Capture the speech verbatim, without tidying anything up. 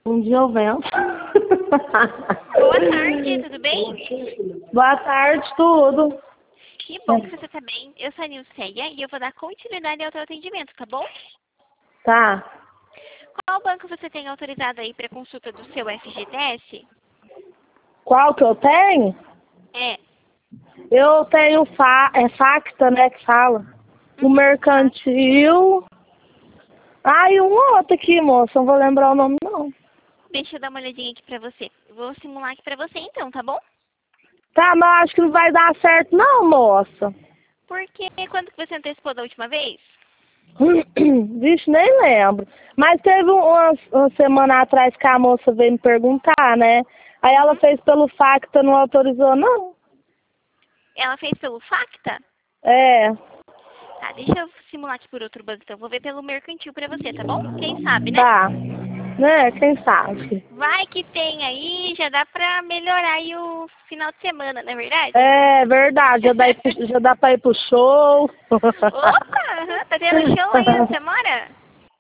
Um dia eu venho. Boa tarde, tudo bem? Boa tarde, tudo. Que bom que você tá bem. Eu sou a Nilceia e eu vou dar continuidade ao teu atendimento, tá bom? Tá. Qual banco você tem autorizado aí para consulta do seu F G T S? Qual que eu tenho? É. Eu tenho fa é Facta, né, que fala. O Uhum. Mercantil. Ah, e um outro aqui, moça. Não vou lembrar o nome, não. Deixa eu dar uma olhadinha aqui pra você. Eu vou simular aqui pra você então, tá bom? Tá, mas acho que não vai dar certo, não, moça. Porque quando que você antecipou da última vez? Vixe, nem lembro. Mas teve uma, uma semana atrás que a moça veio me perguntar, né? Aí ela Uhum. fez pelo Facta, não autorizou, não. Ela fez pelo Facta? É. Tá, deixa eu simular aqui por outro banco então. Vou ver pelo Mercantil pra você, tá bom? Quem sabe, né? Tá. Né, quem sabe? Vai que tem aí, já dá pra melhorar aí o final de semana, não é verdade? É verdade, já dá, já dá pra ir pro show. Opa, aham, tá tendo show aí onde você mora?